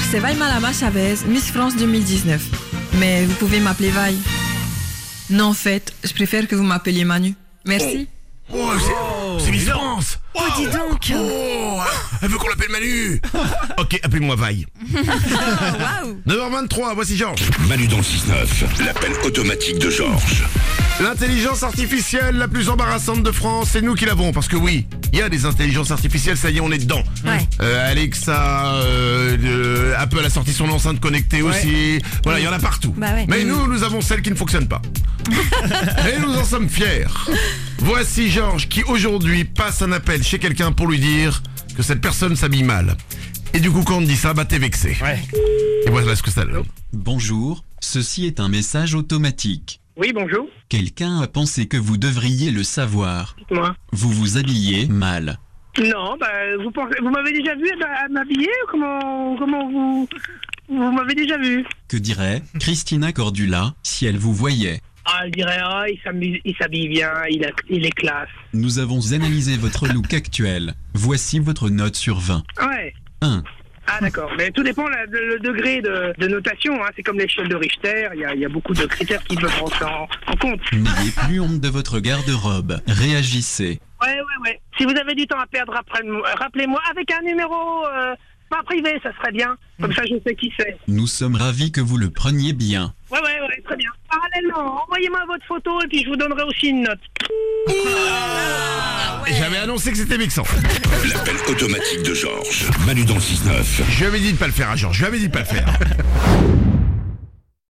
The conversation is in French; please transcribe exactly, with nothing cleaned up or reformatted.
c'est Vaille Malama Chavez, Miss France deux mille dix-neuf. Mais vous pouvez m'appeler Vaille. Non, en fait, je préfère que vous m'appeliez Manu. Merci. Oh, c'est, oh, c'est Miss France. Oh, dis donc. Oh, elle veut qu'on l'appelle Manu. Ok, appelez-moi Vaille. Waouh. neuf heures vingt-trois, voici Georges. Manu dans le six neuf, l'appel automatique de Georges. L'intelligence artificielle la plus embarrassante de France, c'est nous qui l'avons. Parce que oui, il y a des intelligences artificielles, ça y est, on est dedans. Ouais. Euh, Alexa, euh, euh, Apple a sorti son enceinte connectée aussi. Voilà, il y en a partout. Bah ouais. Mais nous, nous avons celle qui ne fonctionne pas. Et nous en sommes fiers. Voici Georges qui aujourd'hui passe un appel chez quelqu'un pour lui dire que cette personne s'habille mal. Et du coup, quand on dit ça, bah t'es vexé. Ouais. Et voilà ce que ça donne. Bonjour, ceci est un message automatique. Oui, bonjour. Quelqu'un a pensé que vous devriez le savoir. Dites-moi. Vous vous habillez mal. Non, bah, vous pensez, vous m'avez déjà vu à, à m'habiller ou comment, comment vous, vous m'avez déjà vu? Que dirait Christina Cordula si elle vous voyait? Ah, elle dirait, ah, il s'amuse, il s'habille bien, il, a, il est classe. Nous avons analysé votre look actuel. Voici votre note sur vingt. Ouais. un. Ah, d'accord. Mais tout dépend là, de, le degré de, de notation. Hein. C'est comme l'échelle de Richter. Il y a, il y a beaucoup de critères qui peuvent rentrer en, en compte. N'ayez plus honte de votre garde-robe. Réagissez. Ouais, ouais, ouais. Si vous avez du temps à perdre, rappelez-moi avec un numéro euh, pas privé, ça serait bien. Comme ça, je sais qui c'est. Nous sommes ravis que vous le preniez bien. Ouais, ouais, ouais, très bien. Parallèlement, envoyez-moi votre photo et puis je vous donnerai aussi une note. Et j'avais annoncé que c'était vexant. L'appel automatique de Georges. Manu dans le six neuf. Je lui avais dit de pas le faire à Georges, je lui avais dit de pas le faire.